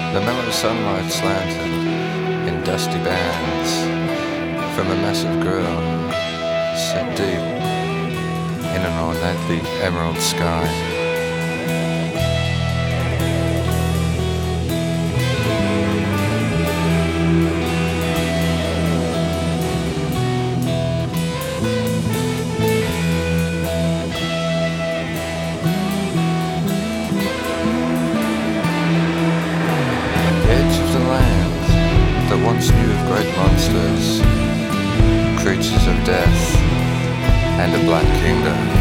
The mellow sunlight slanted in dusty bands from a massive grill set deep in an ornately emerald sky. Once knew of great monsters, creatures of death, and a black kingdom.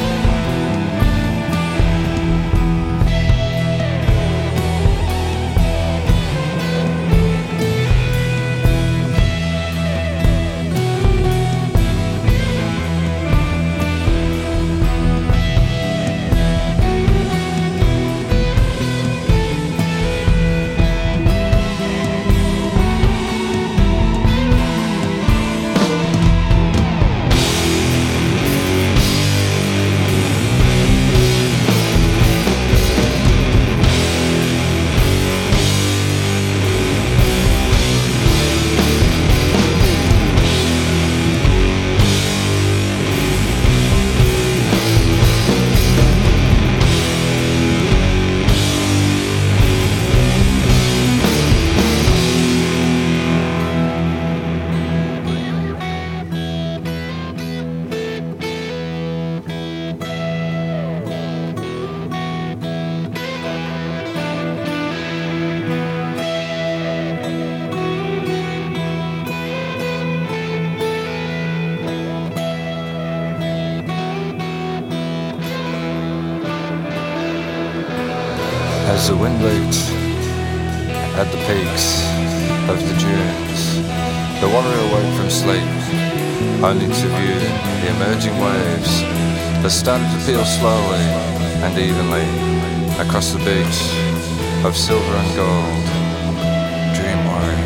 As the wind beat at the peaks of the dunes, the warrior awoke from sleep, only to view the emerging waves that started to peel slowly and evenly across the beach of silver and gold. Dream warrior.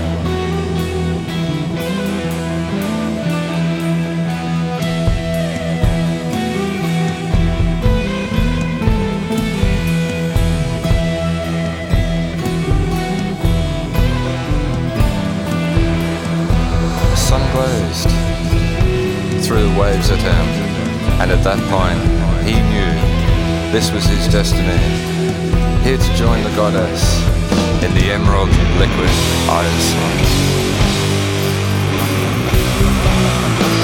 Blazed through the waves at him, and at that point he knew this was his destiny, here to join the goddess in the emerald liquid Iosun.